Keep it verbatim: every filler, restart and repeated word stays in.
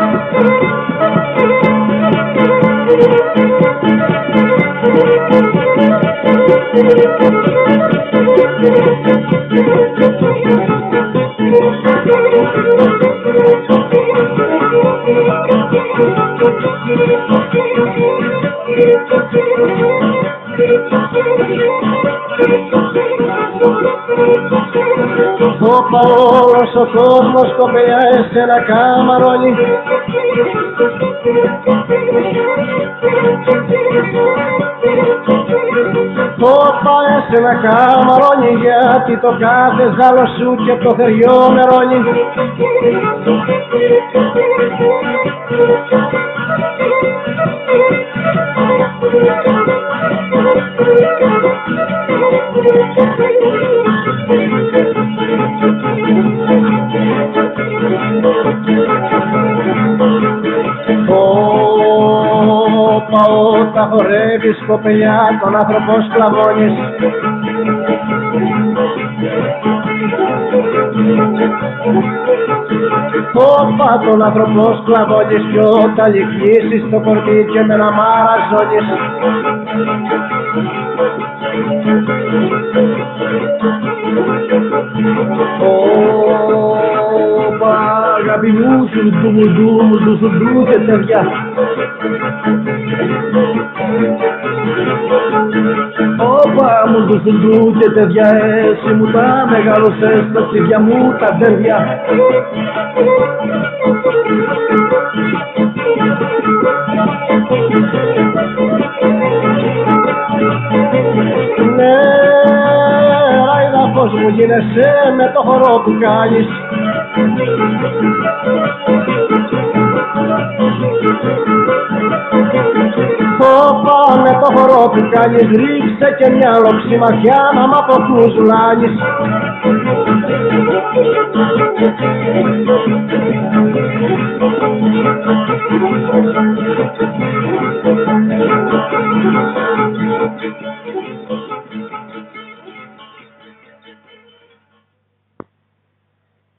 Όπα όλος ο κόσμος κοπελιά εσένα καμαρώνει. Όπα εσένα καμαρώνει, γιατί το κάθε ζάλο σου και το θεριό μερώνει. Όπα όταν χορεύεις κοπελιά τον άνθρωπο σκλαβώνεις. Όπα τον άνθρωπο σκλαβώνεις κι όταν λυκνίσεις το κορμί και με ένα μαραζώνεις. Όπα αγάπη μου σου ντου μου ντου μου ντου σου ντου και τέτοια. Όπα μου ντου σου ντου και τέτοια, εσύ μου τα μεγάλωσες τα τσίδια μου τα τέρια. Ναι, ραϊδα πως μου γίνεσαι με το χορό που κάνεις. Όπα με το χορό που κάνεις, ρίξε και μια λοξή ματιά να μ' αποκουζουλάνεις. Thank you.